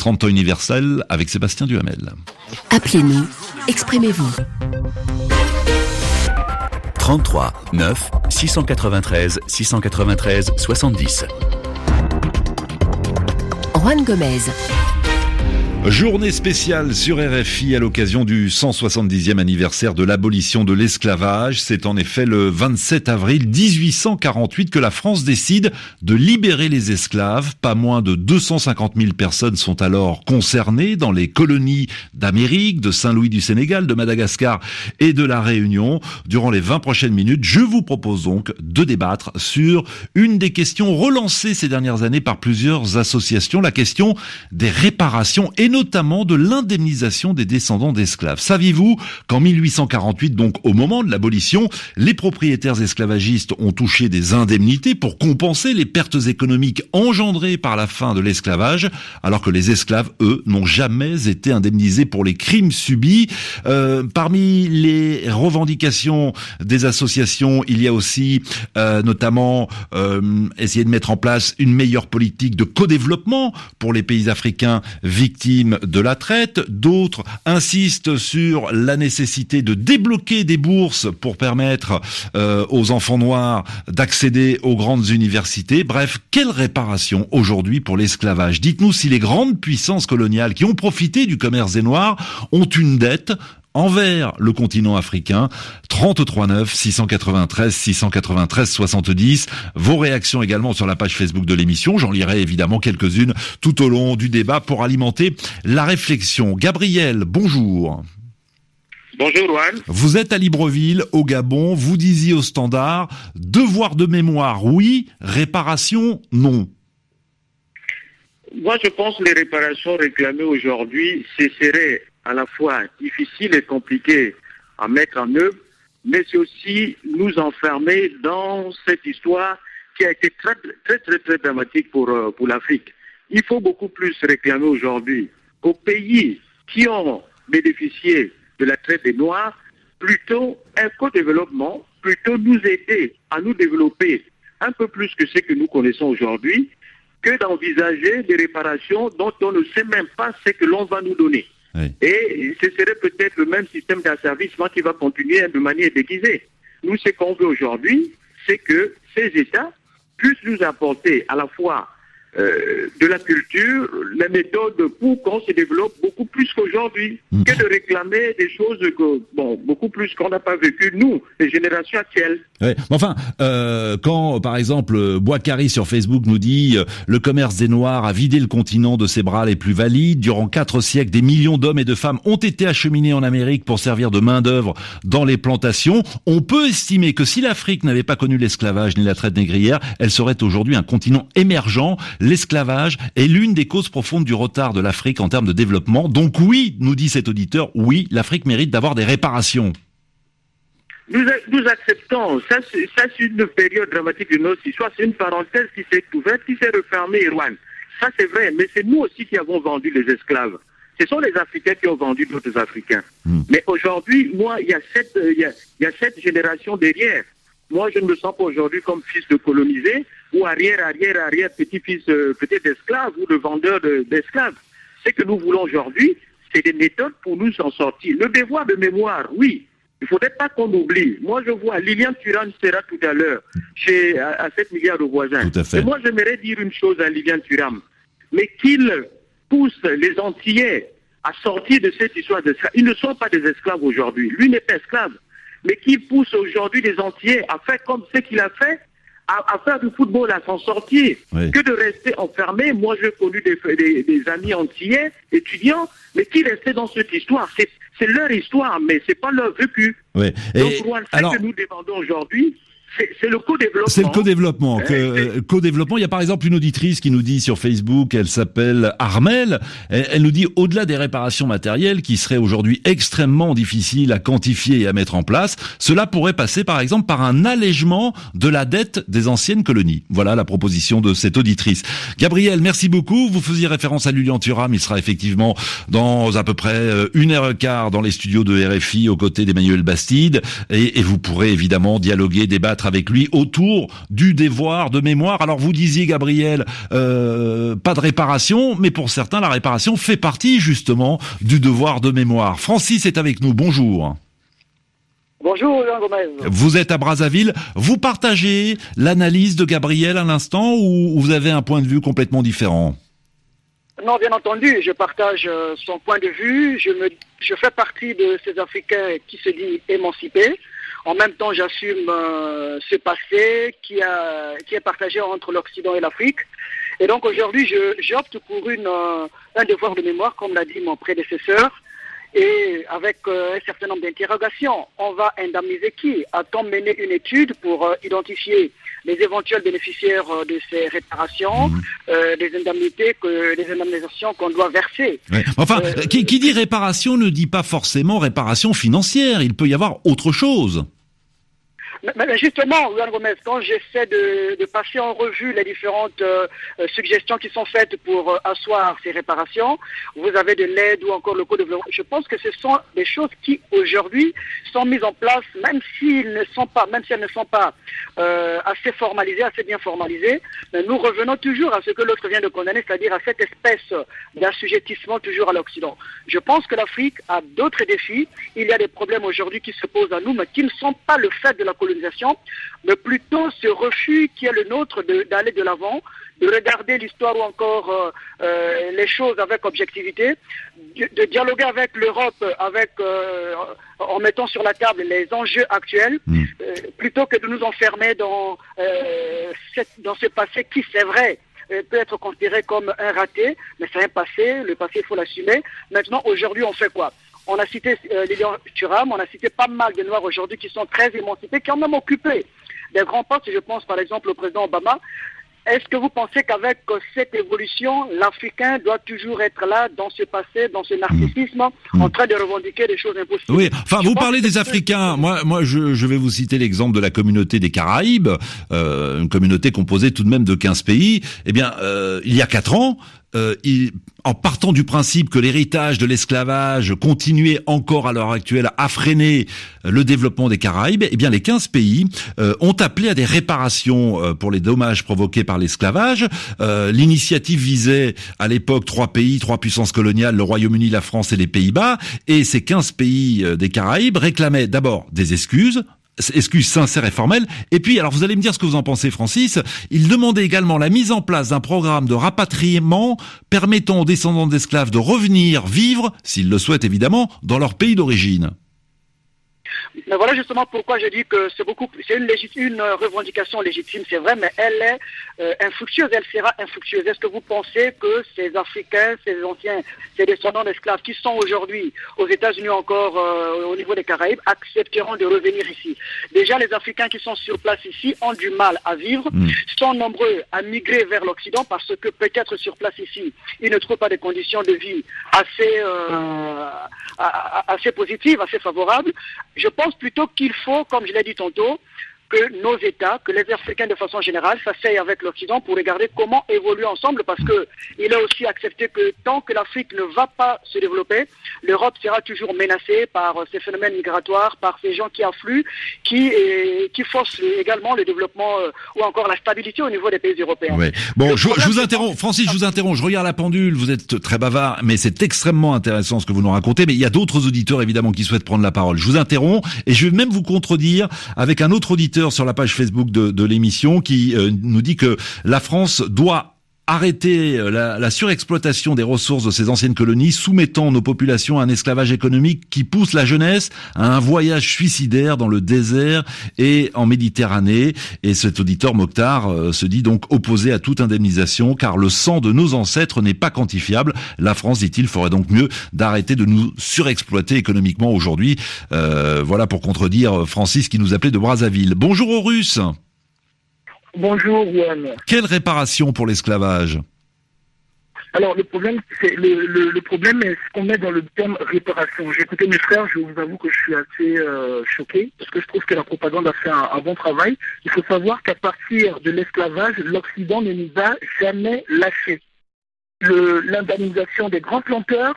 30 temps universel avec Sébastien Duhamel. Appelez-nous, exprimez-vous. 33 9 693 693 70. Juan Gomez. Journée spéciale sur RFI à l'occasion du 170e anniversaire de l'abolition de l'esclavage. C'est en effet le 27 avril 1848 que la France décide de libérer les esclaves. Pas moins de 250 000 personnes sont alors concernées dans les colonies d'Amérique, de Saint-Louis du Sénégal, de Madagascar et de la Réunion. Durant les 20 prochaines minutes, je vous propose donc de débattre sur une des questions relancées ces dernières années par plusieurs associations, la question des réparations et notamment de l'indemnisation des descendants d'esclaves. Saviez-vous qu'en 1848, donc au moment de l'abolition, les propriétaires esclavagistes ont touché des indemnités pour compenser les pertes économiques engendrées par la fin de l'esclavage, alors que les esclaves, eux, n'ont jamais été indemnisés pour les crimes subis. Parmi les revendications des associations, il y a aussi notamment essayer de mettre en place une meilleure politique de co-développement pour les pays africains victimes de la traite. D'autres insistent sur la nécessité de débloquer des bourses pour permettre aux enfants noirs d'accéder aux grandes universités. Bref, quelle réparation aujourd'hui pour l'esclavage? Dites-nous si les grandes puissances coloniales qui ont profité du commerce des Noirs ont une dette envers le continent africain. 33 9 693 693 70. Vos réactions également sur la page Facebook de l'émission. J'en lirai évidemment quelques-unes tout au long du débat pour alimenter la réflexion. Gabriel, bonjour. Bonjour Juan. Vous êtes à Libreville, au Gabon. Vous disiez au Standard, devoir de mémoire, oui, réparation, non. Moi, je pense que les réparations réclamées aujourd'hui, ce serait à la fois difficile et compliqué à mettre en œuvre, mais c'est aussi nous enfermer dans cette histoire qui a été très dramatique pour l'Afrique. Il faut beaucoup plus réclamer aujourd'hui aux pays qui ont bénéficié de la traite des Noirs, plutôt un co-développement, plutôt nous aider à nous développer un peu plus que ce que nous connaissons aujourd'hui, que d'envisager des réparations dont on ne sait même pas ce que l'on va nous donner. Oui. Et ce serait peut-être le même système d'asservissement qui va continuer de manière déguisée. Nous, ce qu'on veut aujourd'hui, c'est que ces États puissent nous apporter à la fois de la culture, les méthodes pour qu'on se développe beaucoup plus qu'aujourd'hui, que de réclamer des choses beaucoup plus qu'on n'a pas vécu, nous, les générations actuelles. Ouais. Enfin, quand, par exemple, Boakari sur Facebook nous dit le commerce des Noirs a vidé le continent de ses bras les plus valides. Durant 4 siècles, des millions d'hommes et de femmes ont été acheminés en Amérique pour servir de main-d'œuvre dans les plantations. On peut estimer que si l'Afrique n'avait pas connu l'esclavage ni la traite négrière, elle serait aujourd'hui un continent émergent. L'esclavage est l'une des causes profondes du retard de l'Afrique en termes de développement. Donc oui, nous dit cet auditeur, oui, l'Afrique mérite d'avoir des réparations. Nous acceptons. Ça, c'est une période dramatique de notre histoire. C'est une parenthèse qui s'est ouverte, qui s'est refermée, Erwan. Ça, c'est vrai. Mais c'est nous aussi qui avons vendu les esclaves. Ce sont les Africains qui ont vendu d'autres Africains. Mais aujourd'hui, moi, il y a cette génération derrière. Moi, je ne me sens pas aujourd'hui comme fils de colonisé ou arrière, petit-fils peut-être d'esclave ou de vendeur d'esclaves. Ce que nous voulons aujourd'hui, c'est des méthodes pour nous en sortir. Le devoir de mémoire, oui. Il ne faudrait pas qu'on oublie. Moi, je vois, Lilian Thuram sera tout à l'heure à 7 milliards de voisins. Tout à fait. Et moi, j'aimerais dire une chose à Lilian Thuram, mais qu'il pousse les Antillais à sortir de cette histoire d'esclaves. Ils ne sont pas des esclaves aujourd'hui. Lui n'est pas esclave. Mais qui pousse aujourd'hui les Antillais à faire comme ce qu'il a fait, à faire du football, à s'en sortir, oui, que de rester enfermé. Moi, j'ai connu des amis antillais, étudiants, mais qui restaient dans cette histoire. C'est leur histoire, mais c'est pas leur vécu. Oui. Donc, ce que nous demandons aujourd'hui, c'est le co-développement. C'est le co-développement. Co-développement. Il y a par exemple une auditrice qui nous dit sur Facebook, elle s'appelle Armel, elle nous dit au-delà des réparations matérielles qui seraient aujourd'hui extrêmement difficiles à quantifier et à mettre en place, cela pourrait passer par exemple par un allègement de la dette des anciennes colonies. Voilà la proposition de cette auditrice. Gabriel, merci beaucoup. Vous faisiez référence à Lilian Thuram. Il sera effectivement dans à peu près 1h15 dans les studios de RFI aux côtés d'Emmanuel Bastide et vous pourrez évidemment dialoguer, débattre débattre avec lui autour du devoir de mémoire. Alors vous disiez, Gabriel, pas de réparation, mais pour certains, la réparation fait partie justement du devoir de mémoire. Francis est avec nous, bonjour. Bonjour, Jean Gomez. Vous êtes à Brazzaville. Vous partagez l'analyse de Gabriel à l'instant ou vous avez un point de vue complètement différent? Non, bien entendu, je partage son point de vue. Je fais partie de ces Africains qui se disent émancipés. En même temps, j'assume ce passé qui est partagé entre l'Occident et l'Afrique. Et donc aujourd'hui, j'opte pour un devoir de mémoire, comme l'a dit mon prédécesseur. Et avec un certain nombre d'interrogations, on va indemniser qui? A-t-on mené une étude pour identifier les éventuels bénéficiaires de ces réparations, des indemnisations qu'on doit verser? Ouais. Enfin, qui dit réparation ne dit pas forcément réparation financière. Il peut y avoir autre chose. Mais justement, Juan Gomez, quand j'essaie de passer en revue les différentes suggestions qui sont faites pour asseoir ces réparations, vous avez de l'aide ou encore le co-développement. Je pense que ce sont des choses qui aujourd'hui sont mises en place, même si elles ne sont pas assez formalisées, assez bien formalisées. Mais nous revenons toujours à ce que l'autre vient de condamner, c'est-à-dire à cette espèce d'assujettissement toujours à l'Occident. Je pense que l'Afrique a d'autres défis. Il y a des problèmes aujourd'hui qui se posent à nous, mais qui ne sont pas le fait de la colonisation, mais plutôt ce refus qui est le nôtre d'aller de l'avant, de regarder l'histoire ou encore les choses avec objectivité, de dialoguer avec l'Europe en mettant sur la table les enjeux actuels, plutôt que de nous enfermer dans ce passé qui, c'est vrai, peut être considéré comme un raté, mais c'est un passé, le passé il faut l'assumer. Maintenant, aujourd'hui, on fait quoi? On a cité Lilian Thuram, on a cité pas mal de Noirs aujourd'hui qui sont très émancipés, qui ont même occupé des grands postes. Je pense par exemple au président Obama. Est-ce que vous pensez qu'avec cette évolution, l'Africain doit toujours être là, dans ce passé, dans ce narcissisme, en train de revendiquer des choses impossibles? Oui, enfin, vous parlez des Africains. Moi, je vais vous citer l'exemple de la communauté des Caraïbes, une communauté composée tout de même de 15 pays. Eh bien, il y a 4 ans, en partant du principe que l'héritage de l'esclavage continuait encore à l'heure actuelle à freiner le développement des Caraïbes, eh bien les 15 pays ont appelé à des réparations pour les dommages provoqués par l'esclavage. L'initiative visait à l'époque 3 pays, 3 puissances coloniales, le Royaume-Uni, la France et les Pays-Bas, et ces 15 pays des Caraïbes réclamaient d'abord des excuses sincères et formelles. Et puis, alors vous allez me dire ce que vous en pensez, Francis, il demandait également la mise en place d'un programme de rapatriement permettant aux descendants d'esclaves de revenir vivre, s'ils le souhaitent évidemment, dans leur pays d'origine. Mais voilà justement pourquoi je dis que c'est une revendication légitime, c'est vrai, mais elle est infructueuse, elle sera infructueuse. Est-ce que vous pensez que ces Africains, ces descendants d'esclaves qui sont aujourd'hui aux États-Unis encore au niveau des Caraïbes, accepteront de revenir ici? Déjà, les Africains qui sont sur place ici ont du mal à vivre, sont nombreux à migrer vers l'Occident parce que peut-être sur place ici, ils ne trouvent pas des conditions de vie assez positives, assez favorables. Je pense plutôt qu'il faut, comme je l'ai dit tantôt, que nos États, que les Africains de façon générale s'asseyent avec l'Occident pour regarder comment évoluer ensemble, parce que il est aussi accepté que tant que l'Afrique ne va pas se développer, l'Europe sera toujours menacée par ces phénomènes migratoires, par ces gens qui affluent, qui forcent également le développement ou encore la stabilité au niveau des pays européens. Ouais. Bon, je vous interromps, Francis, je vous interromps, je regarde la pendule, vous êtes très bavard, mais c'est extrêmement intéressant ce que vous nous racontez, mais il y a d'autres auditeurs évidemment qui souhaitent prendre la parole. Je vous interromps et je vais même vous contredire avec un autre auditeur sur la page Facebook de l'émission qui nous dit que la France doit arrêter la surexploitation des ressources de ces anciennes colonies, soumettant nos populations à un esclavage économique qui pousse la jeunesse à un voyage suicidaire dans le désert et en Méditerranée. Et cet auditeur Mokhtar se dit donc opposé à toute indemnisation car le sang de nos ancêtres n'est pas quantifiable. La France, dit-il, ferait donc mieux d'arrêter de nous surexploiter économiquement aujourd'hui. Voilà pour contredire Francis qui nous appelait de Brazzaville. Bonjour aux Russes. Bonjour, Yann. Quelle réparation pour l'esclavage? Alors, le problème, le problème est ce qu'on met dans le terme réparation. J'ai écouté mes frères, je vous avoue que je suis assez choqué, parce que je trouve que la propagande a fait un bon travail. Il faut savoir qu'à partir de l'esclavage, l'Occident ne nous a jamais lâchés. L'indemnisation des grands planteurs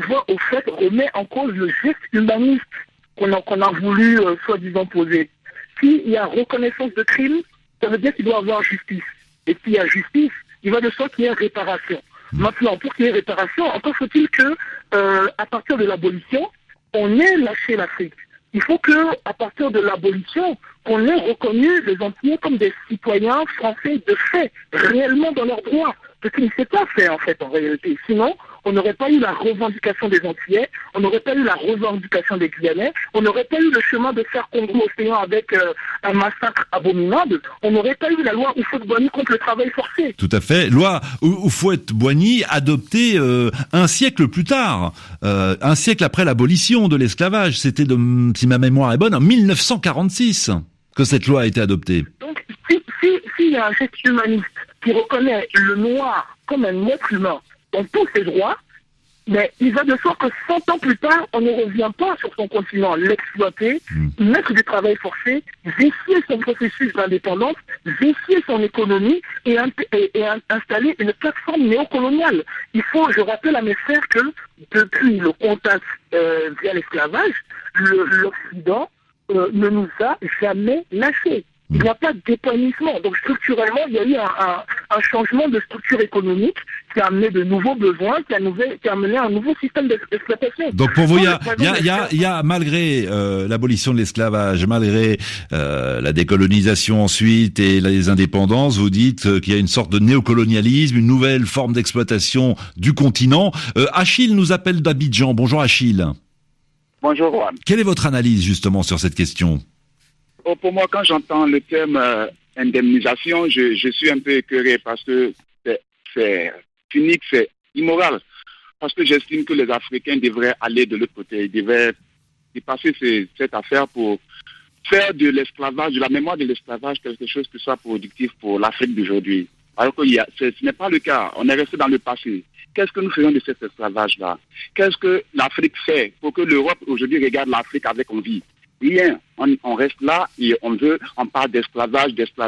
remet en cause le geste humaniste qu'on a voulu soi-disant poser. s'il y a reconnaissance de crime, ça veut dire qu'il doit y avoir justice. Et s'il y a justice, il va de soi qu'il y ait réparation. Maintenant, pour qu'il y ait réparation, encore faut-il que, à partir de l'abolition, on ait lâché l'Afrique. Il faut que, à partir de l'abolition, qu'on ait reconnu les Antillais comme des citoyens français de fait, réellement dans leurs droits. Ce qui ne s'est pas fait, en fait, en réalité. Sinon, on n'aurait pas eu la revendication des Antillais, on n'aurait pas eu la revendication des Guyanais, on n'aurait pas eu le chemin de fer Congo-Océan avec un massacre abominable, on n'aurait pas eu la loi Houphouët-Boigny contre le travail forcé. Tout à fait. Loi Houphouët-Boigny adoptée un siècle plus tard, un siècle après l'abolition de l'esclavage. C'était, si ma mémoire est bonne, en 1946 que cette loi a été adoptée. Donc, s'il y a un geste humaniste qui reconnaît le noir comme un être humain dans tous ses droits, mais il va de soi que 100 ans plus tard, on ne revient pas sur son continent l'exploiter, mettre du travail forcé, vicier son processus d'indépendance, vicier son économie et installer une plateforme néocoloniale. Il faut, je rappelle à mes frères que depuis le contact via l'esclavage, l'Occident ne nous a jamais lâchés. Il n'y a pas de dépoignissement. Donc structurellement, il y a eu un changement de structure économique qui a amené de nouveaux besoins, qui a amené un nouveau système d'exploitation. Donc pour vous, il y a malgré l'abolition de l'esclavage, malgré la décolonisation ensuite et les indépendances, vous dites qu'il y a une sorte de néocolonialisme, une nouvelle forme d'exploitation du continent. Achille nous appelle d'Abidjan. Bonjour Achille. Bonjour Juan. Quelle est votre analyse justement sur cette question ? Pour moi, quand j'entends le terme indemnisation, je suis un peu écœuré parce que c'est cynique, c'est immoral. Parce que j'estime que les Africains devraient aller de l'autre côté. Ils devraient dépasser cette affaire pour faire de l'esclavage, de la mémoire de l'esclavage, quelque chose qui soit productif pour l'Afrique d'aujourd'hui. Alors que ce n'est pas le cas. On est resté dans le passé. Qu'est-ce que nous faisons de cet esclavage-là? Qu'est-ce que l'Afrique fait pour que l'Europe aujourd'hui regarde l'Afrique avec envie? Rien. On reste là et on parle d'esclavage.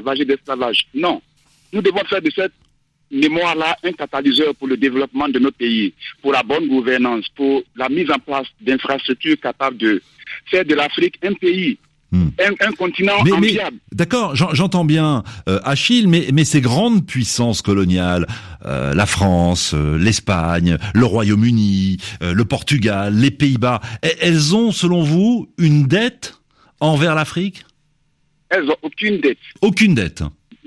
Non. Nous devons faire de cette mémoire-là un catalyseur pour le développement de notre pays, pour la bonne gouvernance, pour la mise en place d'infrastructures capables de faire de l'Afrique un pays, un continent enviable. D'accord, j'entends bien Achille, mais ces grandes puissances coloniales, la France, l'Espagne, le Royaume-Uni, le Portugal, les Pays-Bas, elles ont, selon vous, une dette envers l'Afrique ? Elles n'ont aucune dette. Aucune dette.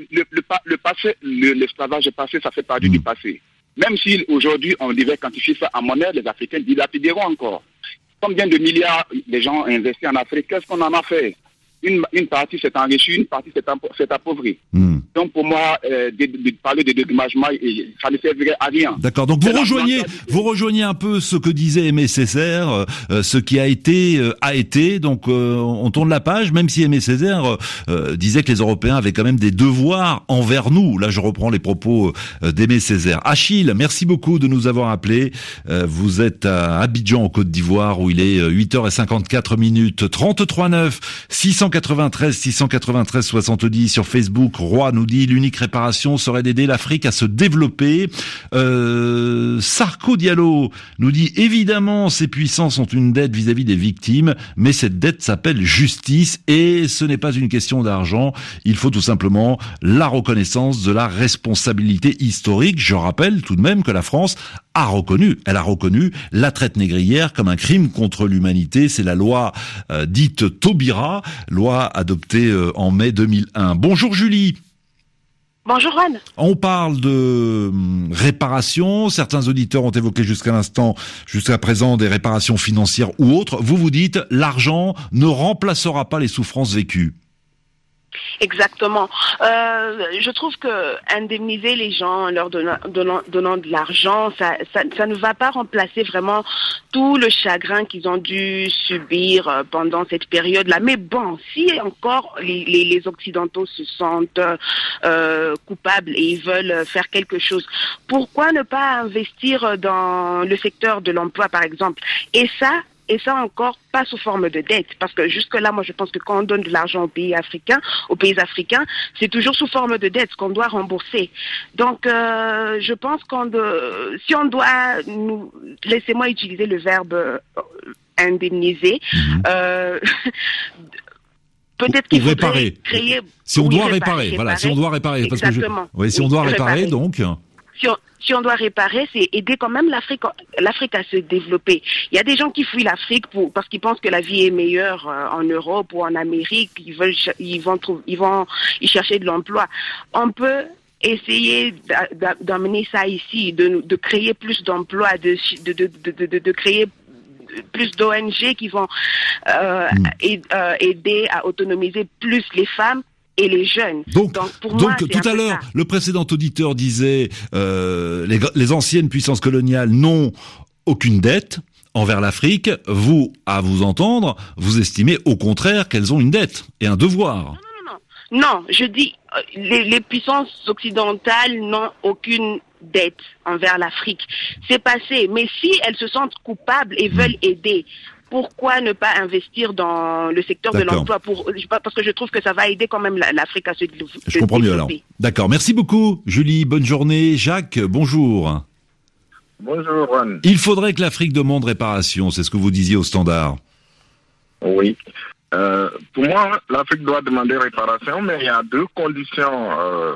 Le passé, l'esclavage passé, ça fait partie du passé. Même si aujourd'hui on devait quantifier ça en monnaie, les Africains dilapideront encore. Combien de milliards les gens ont investi en Afrique? Qu'est-ce qu'on en a fait? Une partie s'est enrichie, une partie s'est appauvrie. Donc pour moi, de parler de dédommagement, ça ne servirait à rien. D'accord. Donc vous rejoignez un peu ce que disait Aimé Césaire, ce qui a été. Donc on tourne la page, même si Aimé Césaire disait que les Européens avaient quand même des devoirs envers nous. Là, je reprends les propos d'Aimé Césaire. Achille, merci beaucoup de nous avoir appelés. Vous êtes à Abidjan, en Côte d'Ivoire, où il est 8h54, 33 9 693 70 sur Facebook. Roy nous dit l'unique réparation serait d'aider l'Afrique à se développer. Sarko Diallo nous dit évidemment ces puissances ont une dette vis-à-vis des victimes, mais cette dette s'appelle justice et ce n'est pas une question d'argent. Il faut tout simplement la reconnaissance de la responsabilité historique. Je rappelle tout de même que la France a reconnu la traite négrière comme un crime contre l'humanité. C'est la loi dite Taubira, loi adoptée en mai 2001. Bonjour Julie. Bonjour Juan. On parle de réparation. Certains auditeurs ont évoqué jusqu'à présent des réparations financières ou autres. Vous dites l'argent ne remplacera pas les souffrances vécues. Exactement. Je trouve que indemniser les gens en leur donnant de l'argent, ça ne va pas remplacer vraiment tout le chagrin qu'ils ont dû subir pendant cette période-là. Mais bon, si encore les Occidentaux se sentent coupables et ils veulent faire quelque chose, pourquoi ne pas investir dans le secteur de l'emploi, par exemple? Et ça encore pas sous forme de dette, parce que jusque-là, moi je pense que quand on donne de l'argent aux pays africains, c'est toujours sous forme de dette qu'on doit rembourser. Donc je pense si on doit laissez-moi utiliser le verbe indemniser, peut-être qu'il faudrait créer... Si on doit réparer, voilà, si on doit réparer. Exactement. Si on doit réparer, donc... Si on doit réparer, c'est aider quand même l'Afrique à se développer. Il y a des gens qui fuient l'Afrique parce qu'ils pensent que la vie est meilleure en Europe ou en Amérique. Ils vont y chercher de l'emploi. On peut essayer d'amener ça ici, de créer plus d'emplois, de créer plus d'ONG qui vont aider à autonomiser plus les femmes et les jeunes. Donc pour moi, tout à l'heure, le précédent auditeur disait les anciennes puissances coloniales n'ont aucune dette envers l'Afrique. Vous, à vous entendre, vous estimez au contraire qu'elles ont une dette et un devoir. Non, je dis les puissances occidentales n'ont aucune dette envers l'Afrique. C'est passé. Mais si elles se sentent coupables et veulent aider, pourquoi ne pas investir dans le secteur de l'emploi parce que je trouve que ça va aider quand même l'Afrique à se développer. Je comprends mieux alors. D'accord. Merci beaucoup, Julie. Bonne journée. Jacques, bonjour. Bonjour, Juan. Il faudrait que l'Afrique demande réparation. C'est ce que vous disiez au Standard. Oui. Pour moi, l'Afrique doit demander réparation, mais il y a deux conditions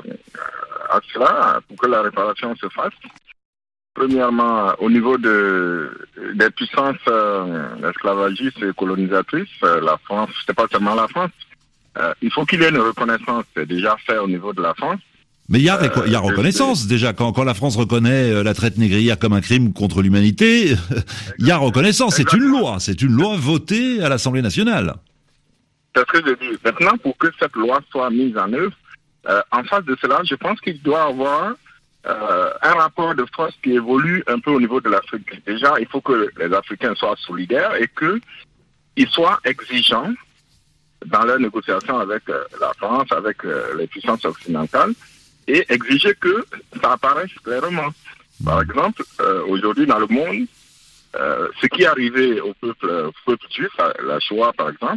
à cela pour que la réparation se fasse. Premièrement, au niveau des puissances esclavagistes et colonisatrices, la France, c'est pas seulement la France, il faut qu'il y ait une reconnaissance déjà faite au niveau de la France. Mais il y a reconnaissance déjà quand la France reconnaît la traite négrière comme un crime contre l'humanité. Il y a reconnaissance, c'est une loi votée à l'Assemblée nationale. C'est ce que je dis. Maintenant, pour que cette loi soit mise en œuvre, en face de cela, je pense qu'il doit y avoir un rapport de force qui évolue un peu au niveau de l'Afrique. Déjà, il faut que les Africains soient solidaires et qu'ils soient exigeants dans leurs négociations avec la France, avec les puissances occidentales, et exiger que ça apparaisse clairement. Par exemple, aujourd'hui dans le monde, ce qui est arrivé au peuple juif, la Shoah par exemple,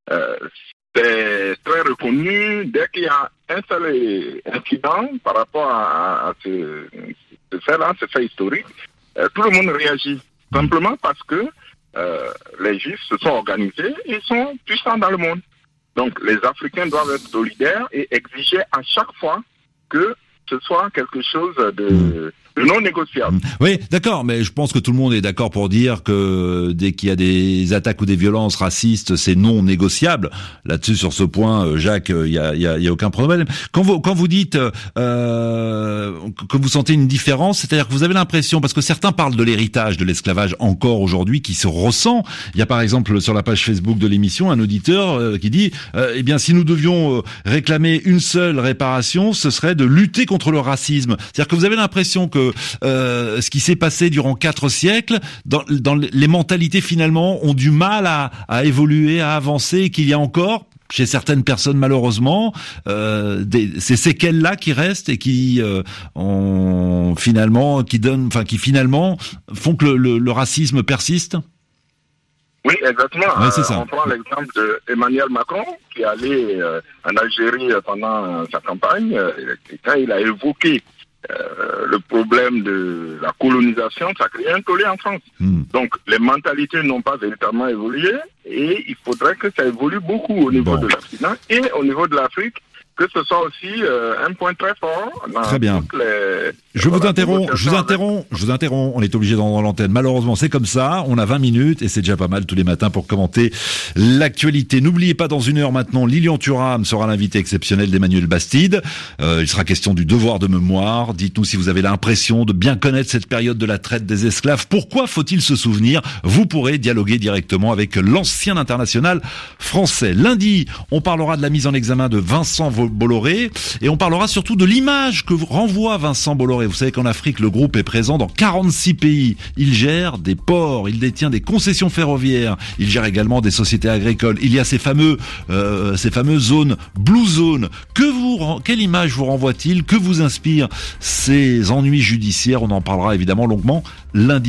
c'est très reconnu. Dès qu'il y a un seul incident par rapport à ce fait-là, ce fait historique, tout le monde réagit. Simplement parce que les Juifs se sont organisés et sont puissants dans le monde. Donc les Africains doivent être solidaires et exiger à chaque fois que ce soit quelque chose de non négociable. Oui, d'accord, mais je pense que tout le monde est d'accord pour dire que dès qu'il y a des attaques ou des violences racistes, c'est non négociable. Là-dessus, sur ce point, Jacques, il y a aucun problème. Quand vous dites que vous sentez une différence, c'est-à-dire que vous avez l'impression, parce que certains parlent de l'héritage de l'esclavage encore aujourd'hui, qui se ressent. Il y a par exemple sur la page Facebook de l'émission un auditeur qui dit eh bien si nous devions réclamer une seule réparation, ce serait de lutter contre le racisme. C'est-à-dire que vous avez l'impression que ce qui s'est passé durant 4 siècles, dans les mentalités finalement ont du mal à évoluer, à avancer, et qu'il y a encore chez certaines personnes malheureusement ces séquelles-là qui restent et qui finalement font que le racisme persiste. Oui, exactement. Ouais, c'est ça. On prend l'exemple d'Emmanuel Macron qui est allé en Algérie pendant sa campagne et quand il a évoqué le problème de la colonisation, ça crée un tollé en France. Donc, les mentalités n'ont pas véritablement évolué et il faudrait que ça évolue beaucoup au niveau de l'Occident et au niveau de l'Afrique, que ce soit aussi un point très fort. Très bien. Je vous interromps. On est obligé d'en rendre l'antenne. Malheureusement, c'est comme ça. On a 20 minutes et c'est déjà pas mal tous les matins pour commenter l'actualité. N'oubliez pas, dans une heure maintenant, Lilian Thuram sera l'invité exceptionnel d'Emmanuel Bastide. Il sera question du devoir de mémoire. Dites-nous si vous avez l'impression de bien connaître cette période de la traite des esclaves. Pourquoi faut-il se souvenir? Vous pourrez dialoguer directement avec l'ancien international français. Lundi, on parlera de la mise en examen de Vincent Bolloré et on parlera surtout de l'image que renvoie Vincent Bolloré. Vous savez qu'en Afrique, le groupe est présent dans 46 pays. Il gère des ports, il détient des concessions ferroviaires, il gère également des sociétés agricoles. Il y a ces fameuses zones, blue zone. Quelle image vous renvoie-t-il? Que vous inspirent ces ennuis judiciaires? On en parlera évidemment longuement lundi.